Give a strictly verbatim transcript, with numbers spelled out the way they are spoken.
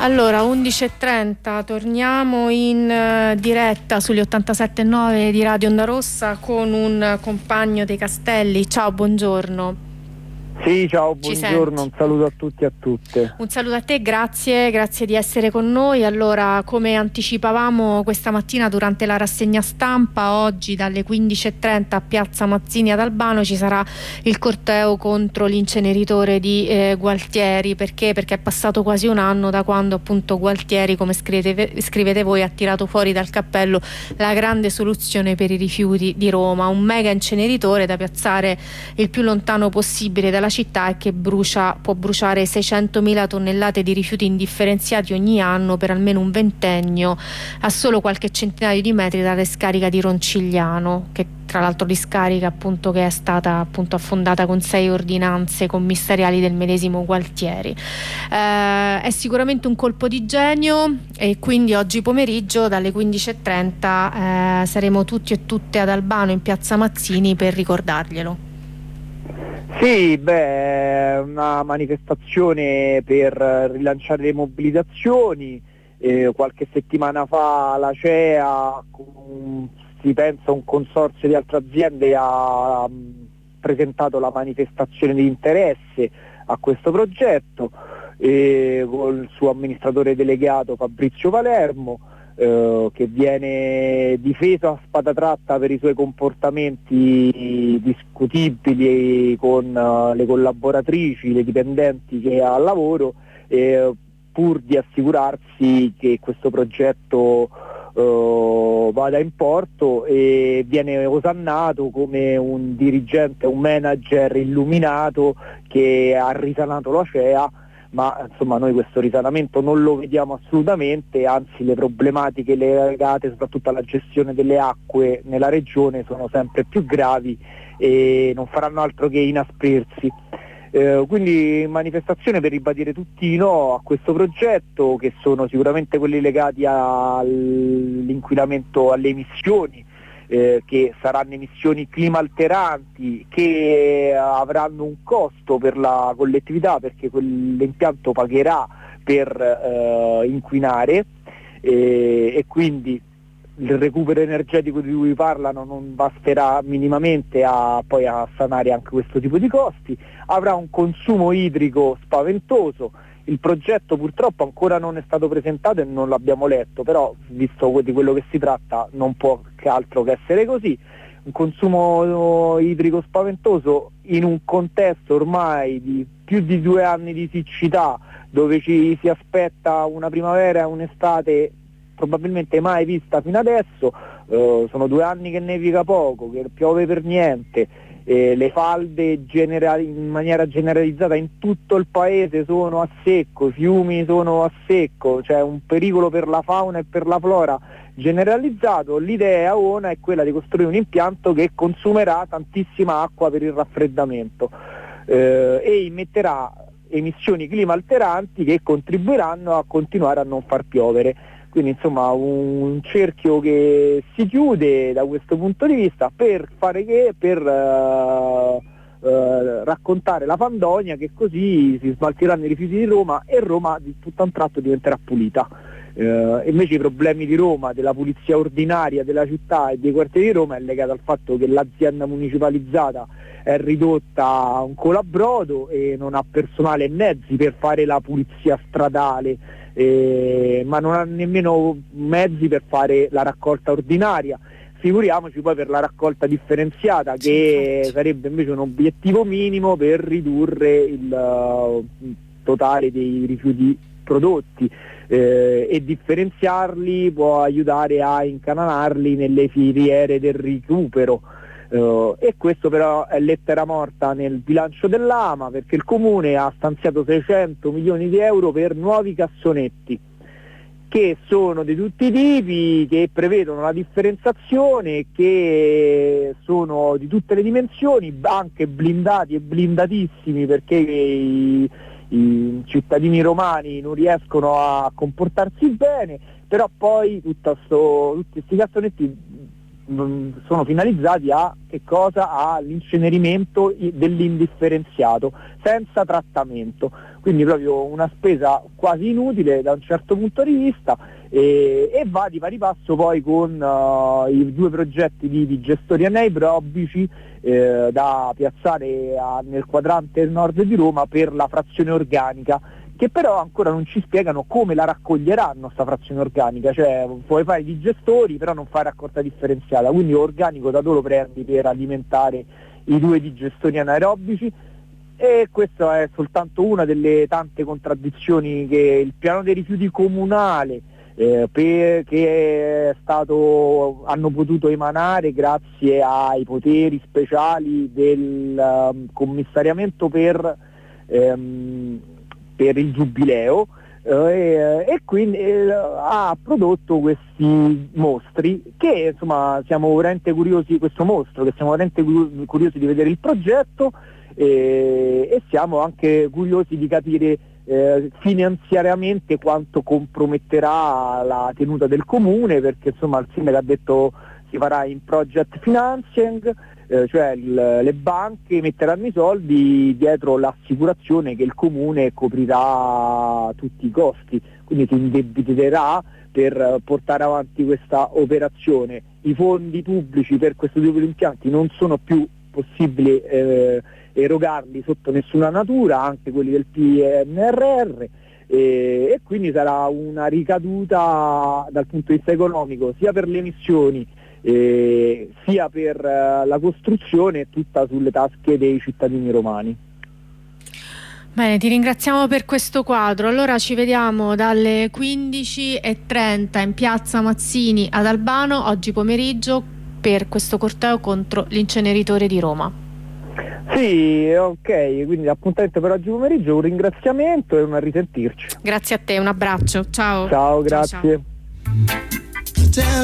Allora, undici e trenta, torniamo in uh, diretta sugli ottantasette e nove di Radio Onda Rossa con un compagno dei Castelli. Ciao, buongiorno. Sì, ciao, buongiorno, un saluto a tutti e a tutte. Un saluto a te, grazie, grazie di essere con noi. Allora, come anticipavamo questa mattina durante la rassegna stampa, oggi dalle quindici e trenta a Piazza Mazzini ad Albano ci sarà il corteo contro l'inceneritore di eh, Gualtieri. Perché? Perché è passato quasi un anno da quando appunto Gualtieri, come scrivete, scrivete voi, ha tirato fuori dal cappello la grande soluzione per i rifiuti di Roma, un mega inceneritore da piazzare il più lontano possibile dalla città e che brucia, può bruciare seicentomila tonnellate di rifiuti indifferenziati ogni anno per almeno un ventennio, a solo qualche centinaio di metri dalla discarica di Roncigliano, che tra l'altro discarica appunto che è stata appunto affondata con sei ordinanze commissariali del medesimo Gualtieri. Eh, è sicuramente un colpo di genio e quindi oggi pomeriggio dalle quindici e trenta eh, saremo tutti e tutte ad Albano in Piazza Mazzini per ricordarglielo. Sì, beh, una manifestazione per rilanciare le mobilitazioni. Eh, qualche settimana fa la C E A, con, si pensa un consorzio di altre aziende, ha um, presentato la manifestazione di interesse a questo progetto eh, con il suo amministratore delegato Fabrizio Palermo, eh, che viene difeso a spada tratta per i suoi comportamenti discutibili con uh, le collaboratrici, le dipendenti che ha al lavoro, eh, pur di assicurarsi che questo progetto uh, vada in porto, e viene osannato come un dirigente, un manager illuminato che ha risanato la C E A. Ma insomma noi questo risanamento non lo vediamo assolutamente, anzi le problematiche legate soprattutto alla gestione delle acque nella regione sono sempre più gravi e non faranno altro che inasprirsi. Eh, quindi manifestazione per ribadire tutti i no a questo progetto, che sono sicuramente quelli legati all'inquinamento, alle emissioni, Eh, che saranno emissioni climalteranti, che avranno un costo per la collettività perché quell'impianto pagherà per eh, inquinare, eh, e quindi il recupero energetico di cui parlano non basterà minimamente a poi a sanare anche questo tipo di costi. Avrà un consumo idrico spaventoso. Il progetto purtroppo ancora non è stato presentato e non l'abbiamo letto, però visto di quello che si tratta non può che altro che essere così. Un consumo idrico spaventoso in un contesto ormai di più di due anni di siccità, dove ci si aspetta una primavera e un'estate probabilmente mai vista fino adesso. Eh, sono due anni che nevica poco, che piove per niente. Eh, le falde generali, in maniera generalizzata in tutto il paese sono a secco, i fiumi sono a secco, c'è un pericolo per la fauna e per la flora generalizzato. L'idea ora è quella di costruire un impianto che consumerà tantissima acqua per il raffreddamento eh, e emetterà emissioni climalteranti che contribuiranno a continuare a non far piovere. Quindi insomma un cerchio che si chiude da questo punto di vista, per fare che? Per uh, uh, raccontare la fandonia che così si smaltiranno i rifiuti di Roma e Roma di tutto a un tratto diventerà pulita. Uh, invece i problemi di Roma, della pulizia ordinaria della città e dei quartieri di Roma, è legato al fatto che l'azienda municipalizzata è ridotta a un colabrodo e non ha personale e mezzi per fare la pulizia stradale. Eh, ma non ha nemmeno mezzi per fare la raccolta ordinaria, figuriamoci poi per la raccolta differenziata, che sì, sarebbe invece un obiettivo minimo per ridurre il uh, totale dei rifiuti prodotti, eh, e differenziarli può aiutare a incanalarli nelle filiere del recupero. Uh, e questo però è lettera morta nel bilancio dell'A M A, perché il comune ha stanziato seicento milioni di euro per nuovi cassonetti, che sono di tutti i tipi, che prevedono la differenziazione, che sono di tutte le dimensioni, anche blindati e blindatissimi, perché i, i cittadini romani non riescono a comportarsi bene, però poi tutto sto, tutti questi cassonetti mh, sono finalizzati a che cosa? All'incenerimento dell'indifferenziato senza trattamento, quindi proprio una spesa quasi inutile da un certo punto di vista, e, e va di pari passo poi con uh, i due progetti di, di gestori anaerobici eh, da piazzare a, nel quadrante nord di Roma per la frazione organica, che però ancora non ci spiegano come la raccoglieranno sta frazione organica, cioè puoi fare i digestori però non fai raccolta differenziata, quindi organico da dove lo prendi per alimentare i due digestori anaerobici? E questa è soltanto una delle tante contraddizioni che il piano dei rifiuti comunale eh, per, che è stato, hanno potuto emanare grazie ai poteri speciali del um, commissariamento per ehm, per il giubileo eh, e quindi eh, ha prodotto questi mostri che insomma siamo veramente curiosi, questo mostro che siamo veramente curiosi di vedere il progetto eh, e siamo anche curiosi di capire eh, finanziariamente quanto comprometterà la tenuta del comune, perché insomma il sindaco ha detto si farà in project financing, eh, cioè il, le banche metteranno i soldi dietro l'assicurazione che il comune coprirà tutti i costi, quindi si indebiterà per portare avanti questa operazione. I fondi pubblici per questo tipo di impianti non sono più possibili eh, erogarli sotto nessuna natura, anche quelli del P N R R, e, e quindi sarà una ricaduta dal punto di vista economico sia per le emissioni Eh, sia per uh, la costruzione, tutta sulle tasche dei cittadini romani. Bene, ti ringraziamo per questo quadro. Allora ci vediamo dalle quindici e trenta in piazza Mazzini ad Albano oggi pomeriggio per questo corteo contro l'inceneritore di Roma. Sì, ok, quindi appuntamento per oggi pomeriggio, un ringraziamento e un a risentirci. Grazie a te, un abbraccio, ciao. Ciao, grazie. Ciao, ciao.